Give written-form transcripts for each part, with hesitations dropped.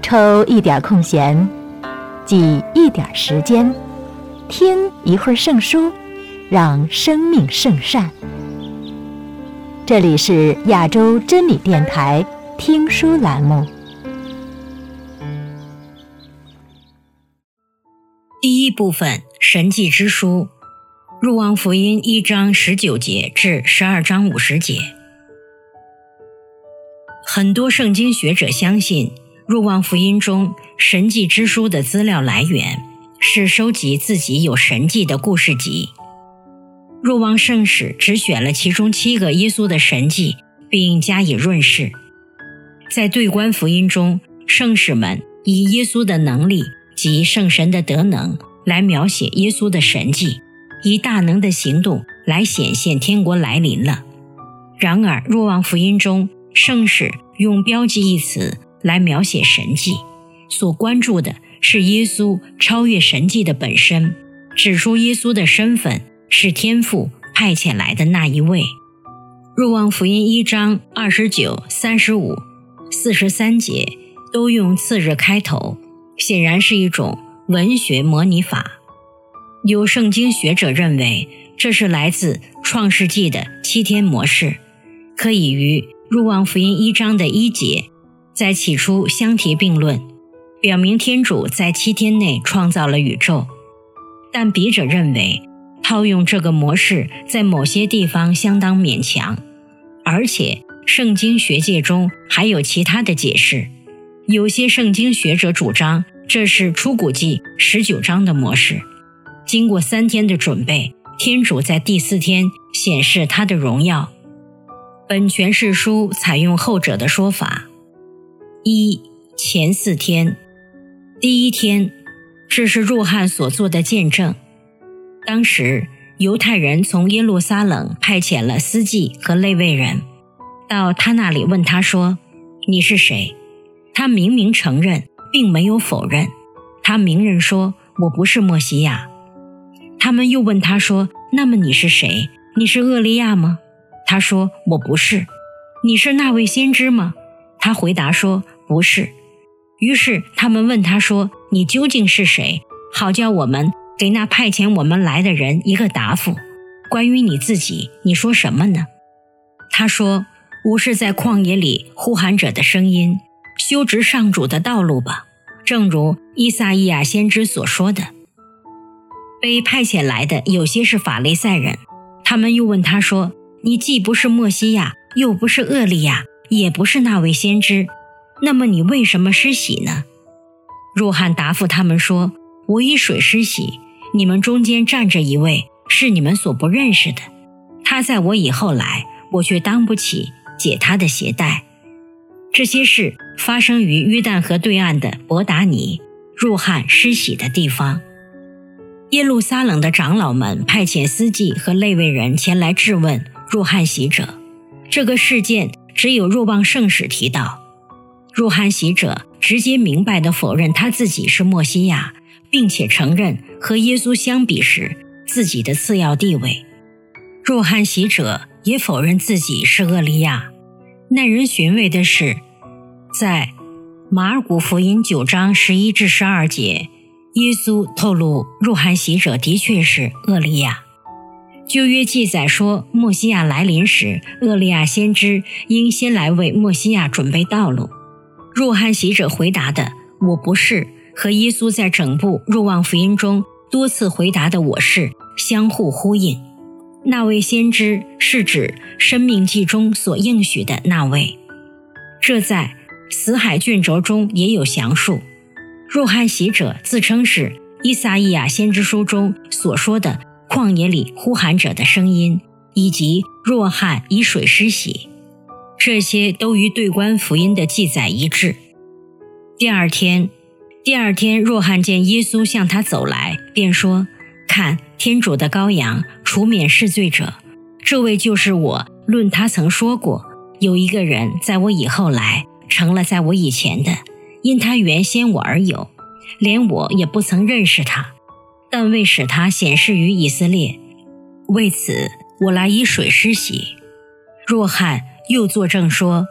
抽一点空闲，挤一点时间，听一会儿圣书，让生命圣善。这里是亚洲真理电台听书栏目。 第一部分，神迹之书，若望福音1章19节至12章50节。很多圣经学者相信，若望福音中神迹之书的资料来源是收集自己有神迹的故事集。若望圣使只选了其中7个耶稣的神迹，并加以润饰。在对观福音中，圣使们以耶稣的能力及圣神的德能来描写耶稣的神迹，以大能的行动来显现天国来临了。然而，若望福音中，圣使用标记一词来描写神迹，所关注的是耶稣超越神迹的本身，指出耶稣的身份是天父派遣来的那一位。若望福音1章29、35、43节都用次日开头，显然是一种文学模拟法。有圣经学者认为，这是来自创世纪的7天模式，可以与若望福音1章的1节在起初相提并论，表明天主在7天内创造了宇宙。但笔者认为，套用这个模式在某些地方相当勉强，而且圣经学界中还有其他的解释。有些圣经学者主张这是出谷记19章的模式，经过3天的准备，天主在第4天显示他的荣耀。本诠释书采用后者的说法。前4天。第1天，这是若翰所做的见证。当时犹太人从耶路撒冷派遣了司祭和利未人到他那里，问他说，你是谁？他明明承认，并没有否认。他明认说，我不是默西亚。他们又问他说，那么你是谁？你是厄利亚吗？他说，我不是。你是那位先知吗？他回答说，不是。于是他们问他说，你究竟是谁？好叫我们给那派遣我们来的人一个答复。关于你自己，你说什么呢？他说，我是在旷野里呼喊者的声音，修直上主的道路吧，正如依撒意亚先知所说的。被派遣来的有些是法利赛人，他们又问他说，你既不是默西亚，又不是厄利亚，也不是那位先知，那么你为什么施洗呢？若翰答复他们说，我以水施洗，你们中间站着一位是你们所不认识的，他在我以后来，我却当不起解他的鞋带。这些事发生于约旦河对岸的伯达尼，若翰施洗的地方。耶路撒冷的长老们派遣司祭和利未人前来质问若翰洗者，这个事件只有若望圣使提到。若翰洗者直接明白地否认他自己是默西亚，并且承认和耶稣相比时自己的次要地位。若翰洗者也否认自己是厄利亚。耐人寻味的是，在马尔谷福音9章11至12节，耶稣透露若翰洗者的确是厄利亚。旧约记载说，默西亚来临时，厄利亚先知应先来为默西亚准备道路。若翰洗者回答的我不是，和耶稣在整部若望福音中多次回答的我是相互呼应。那位先知是指申命记中所应许的那位，这在死海卷轴中也有详述。若翰洗者自称是依撒意亚先知书中所说的旷野里呼喊者的声音，以及若翰以水施洗，这些都与对观福音的记载一致。第二天，若翰见耶稣向他走来，便说，看，天主的羔羊，除免世罪者，这位就是我论他曾说过，有一个人在我以后来，成了在我以前的，因他原先我而有，连我也不曾认识他，但为使他显示于以色列，为此我来以水施洗。若翰又作证说，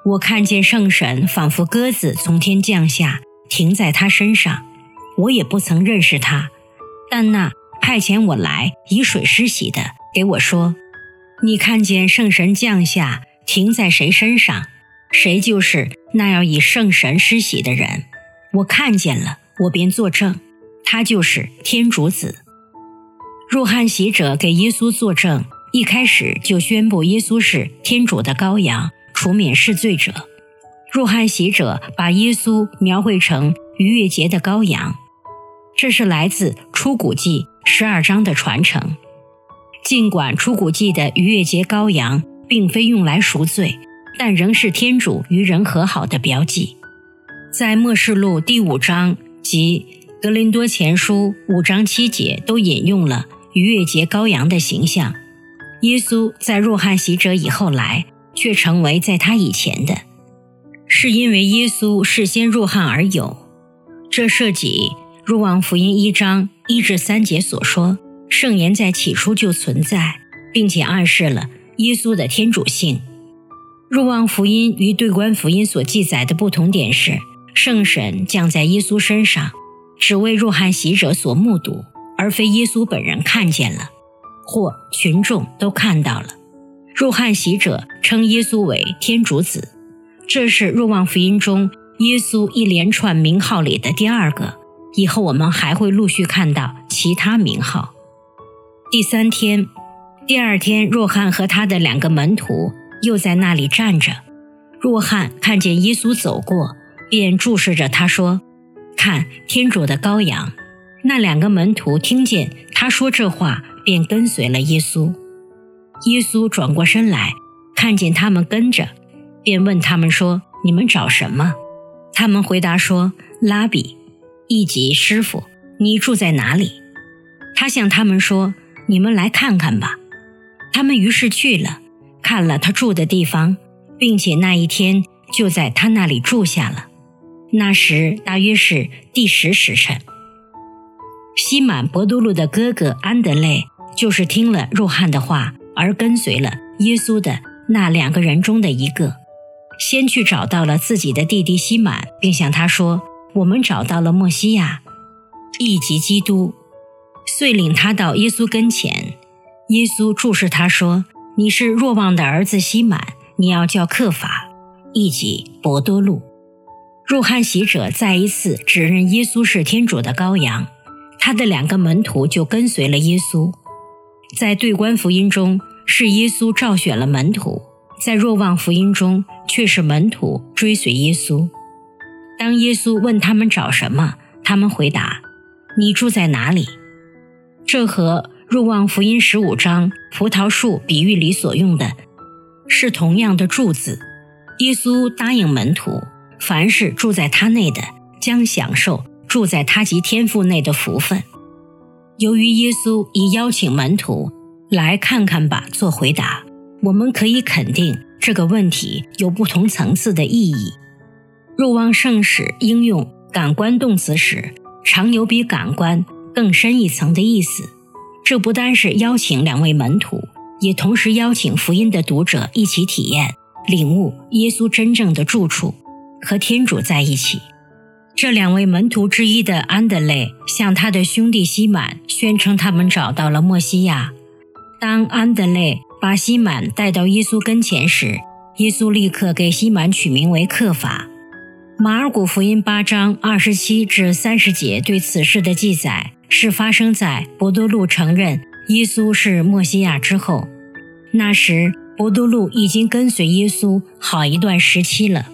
我看见圣神仿佛鸽子从天降下，停在他身上。我也不曾认识他，但那派遣我来以水施洗的给我说，你看见圣神降下，停在谁身上，谁就是那要以圣神施洗的人。我看见了，我便作证，他就是天主子。若翰洗者给耶稣作证，一开始就宣布耶稣是天主的羔羊，除免世罪者。若翰洗者把耶稣描绘成逾越节的羔羊，这是来自出谷记12章的传承。尽管出谷记的逾越节羔羊并非用来赎罪，但仍是天主与人和好的标记。在默示录第5章及格林多前书5章7节都引用了逾越节羔羊的形象。耶稣在若翰洗者以后来，却成为在他以前的，是因为耶稣是先若翰而有。这涉及若望福音1章1至3节所说，圣言在起初就存在，并且暗示了耶稣的天主性。若望福音与对观福音所记载的不同点是，圣神降在耶稣身上，只为若翰洗者所目睹，而非耶稣本人看见了，或群众都看到了。若翰洗者称耶稣为天主子，这是若望福音中耶稣一连串名号里的第2个，以后我们还会陆续看到其他名号。第二天，若翰和他的2个门徒又在那里站着。若翰看见耶稣走过，便注视着他说，看，天主的羔羊。那2个门徒听见他说这话，便跟随了耶稣。耶稣转过身来，看见他们跟着，便问他们说，你们找什么？他们回答说，拉比，意即师傅，你住在哪里？他向他们说，你们来看看吧。他们于是去了，看了他住的地方，并且那一天就在他那里住下了。那时大约是第10时辰。西满伯多禄的哥哥安德肋，就是听了若翰的话而跟随了耶稣的那2个人中的一个，先去找到了自己的弟弟西满，并向他说，我们找到了默西亚，意即基督，遂领他到耶稣跟前。耶稣注视他说，你是若望的儿子西满，你要叫克法，意即伯多禄。若翰洗者再一次指认耶稣是天主的羔羊，他的2个门徒就跟随了耶稣。在对观福音中是耶稣召选了门徒，在若望福音中却是门徒追随耶稣。当耶稣问他们找什么，他们回答，你住在哪里？这和若望福音15章葡萄树比喻里所用的是同样的住字。耶稣答应门徒，凡是住在他内的，将享受住在他及天父内的福分。由于耶稣以邀请门徒来看看吧做回答，我们可以肯定这个问题有不同层次的意义。若望圣使应用感官动词时，常有比感官更深一层的意思。这不单是邀请2位门徒，也同时邀请福音的读者一起体验、领悟耶稣真正的住处，和天主在一起。这2位门徒之一的安德肋向他的兄弟西满宣称他们找到了默西亚。当安德肋把西满带到耶稣跟前时，耶稣立刻给西满取名为克法。马尔谷福音8章27至30节对此事的记载是发生在伯多禄承认耶稣是默西亚之后。那时伯多禄已经跟随耶稣好一段时期了。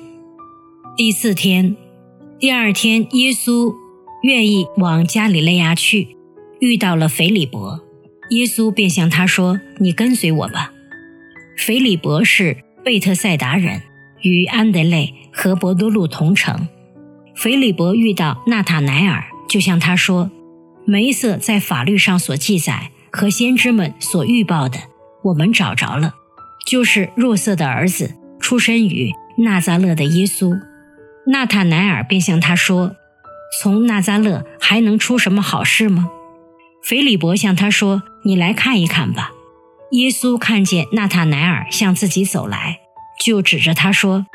第二天耶稣愿意往加里肋亚去，遇到了腓利伯，耶稣便向他说，你跟随我吧。腓利伯是贝特赛达人，与安德肋和伯多禄同城。腓利伯遇到纳塔乃耳，就向他说，梅瑟在法律上所记载和先知们所预报的，我们找着了，就是若瑟的儿子，出身于纳匝勒的耶稣。纳塔乃耳便向他说，从纳匝勒还能出什么好事吗？腓利伯向他说，你来看一看吧。耶稣看见纳塔乃耳向自己走来，就指着他说，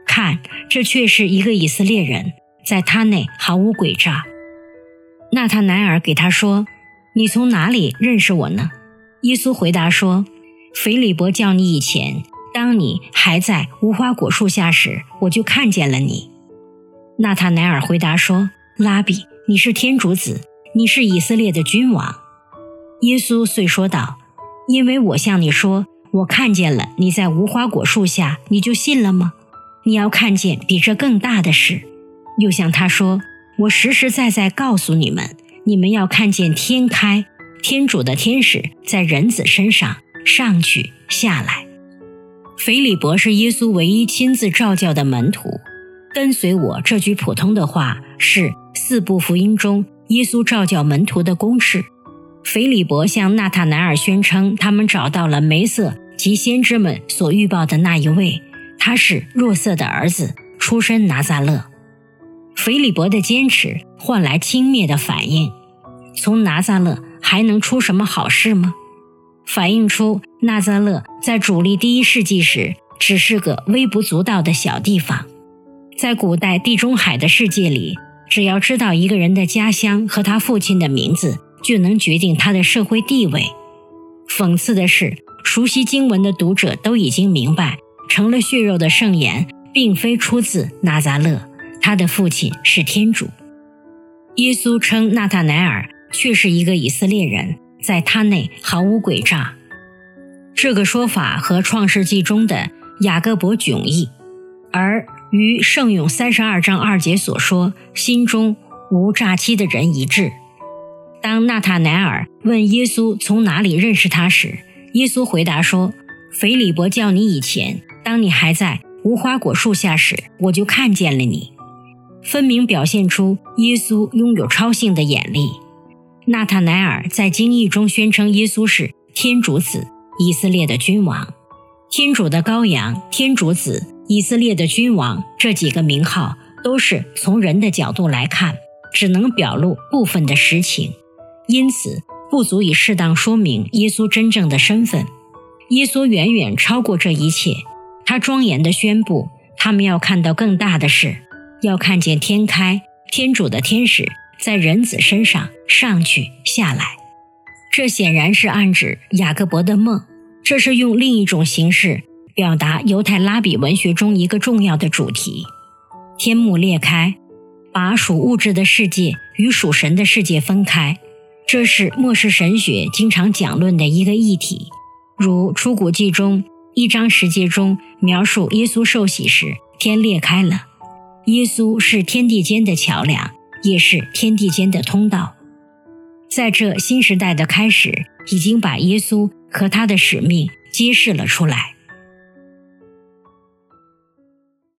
看，这却是一个以色列人，在他内毫无诡诈。纳塔乃耳给他说，你从哪里认识我呢？耶稣回答说，腓利伯叫你以前，当你还在无花果树下时，我就看见了你。纳塔乃耳回答说，拉比，你是天主子，你是以色列的君王。耶稣遂说道，因为我向你说，我看见了你在无花果树下，你就信了吗？你要看见比这更大的事。又向他说，我实实在在告诉你们，你们要看见天开，天主的天使在人子身上上去下来。腓利伯是耶稣唯一亲自召教的门徒。跟随我这句普通的话是4部福音中耶稣召教门徒的公式。腓利伯向纳塔乃耳宣称，他们找到了梅瑟及先知们所预报的那一位，他是若瑟的儿子，出身拿撒勒。腓利伯的坚持换来轻蔑的反应，从拿撒勒还能出什么好事吗？反映出拿撒勒在主历第1世纪时只是个微不足道的小地方。在古代地中海的世界里，只要知道一个人的家乡和他父亲的名字，就能决定他的社会地位。讽刺的是，熟悉经文的读者都已经明白，成了血肉的圣言并非出自拿撒勒，他的父亲是天主。耶稣称纳塔乃耳却是一个以色列人，在他内毫无诡诈。这个说法和创世纪中的雅各伯迥异，而与圣咏32章2节所说心中无诈欺的人一致。当纳塔乃耳问耶稣从哪里认识他时，耶稣回答说，腓利伯叫你以前，当你还在无花果树下时，我就看见了你。分明表现出耶稣拥有超性的眼力。纳塔乃耳在经义中宣称耶稣是天主子，以色列的君王。天主的羔羊，天主子，以色列的君王，这几个名号都是从人的角度来看，只能表露部分的实情，因此不足以适当说明耶稣真正的身份。耶稣远远超过这一切，他庄严地宣布，他们要看到更大的事，要看见天开，天主的天使在人子身上上去下来。这显然是暗指雅各伯的梦，这是用另一种形式表达犹太拉比文学中一个重要的主题。天幕裂开，把属物质的世界与属神的世界分开，这是末世神学经常讲论的一个议题。如出谷记中1章10节中描述耶稣受洗时，天裂开了。耶稣是天地间的桥梁，也是天地间的通道。在这新时代的开始，已经把耶稣和他的使命揭示了出来。